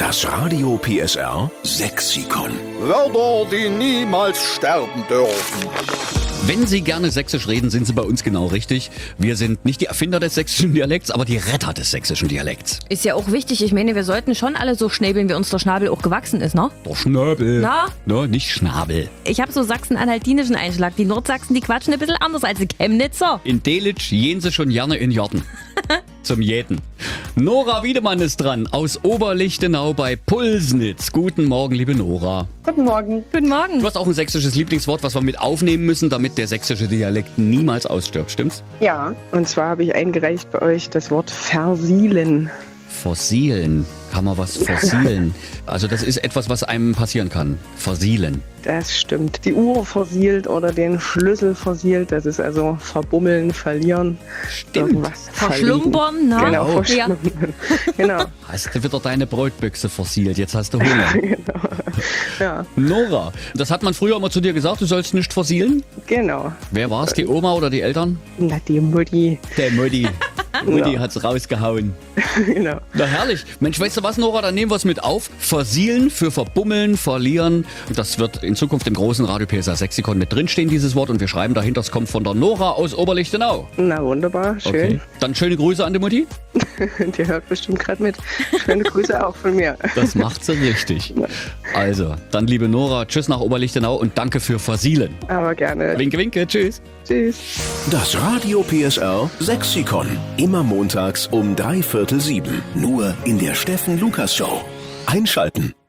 Das Radio PSR Sexikon. Wörter, die niemals sterben dürfen. Wenn Sie gerne sächsisch reden, sind Sie bei uns genau richtig. Wir sind nicht die Erfinder des sächsischen Dialekts, aber die Retter des sächsischen Dialekts. Ist ja auch wichtig. Ich meine, wir sollten schon alle so schnäbeln, wie uns der Schnabel auch gewachsen ist, ne? Der Schnabel. Na? No, nicht Schnabel. Ich habe so sachsen-anhaltinischen Einschlag. Die Nordsachsen, die quatschen ein bisschen anders als die Chemnitzer. In Delitzsch gehen Sie schon gerne in Jarten. Zum Jäten. Nora Wiedemann ist dran, aus Oberlichtenau bei Pulsnitz. Guten Morgen, liebe Nora. Guten Morgen. Guten Morgen. Du hast auch ein sächsisches Lieblingswort, was wir mit aufnehmen müssen, damit der sächsische Dialekt niemals ausstirbt, stimmt's? Ja, und zwar habe ich eingereicht bei euch das Wort versielen. Fossilen. Kann man was fossilen? Also das ist etwas, was einem passieren kann. Versielen. Das stimmt. Die Uhr versielt oder den Schlüssel versielt, das ist also verbummeln, verlieren. Stimmt. Irgendwas Verschlumpern, ne? Genau, Oh. verschlumpern. Genau. Hast du wieder deine Brotbüchse versielt, jetzt hast du Hunger. Ja, Nora, das hat man früher immer zu dir gesagt, du sollst nicht versielen? genau. Wer war's, die Oma oder die Eltern? Na, die Mutti. Der Mutti. Mutti Ja. hat's rausgehauen. Genau. Na herrlich. Mensch, weißt du was, Nora, dann nehmen wir es mit auf. Versielen für verbummeln, verlieren. Das wird in Zukunft im großen Radio PSR Sexikon mit drinstehen, dieses Wort. Und wir schreiben dahinter, es kommt von der Nora aus Oberlichtenau. Na, wunderbar. Schön. Dann schöne Grüße an die Mutti. Die hört bestimmt gerade mit. Schöne Grüße auch von mir. Das macht sie richtig. Also, dann liebe Nora, tschüss nach Oberlichtenau und danke für Versielen. Aber gerne. Winke, winke, tschüss. Tschüss. Das Radio PSR Sexikon. Immer montags um 6:45. Nur in der Steffen Lukas Show. Einschalten.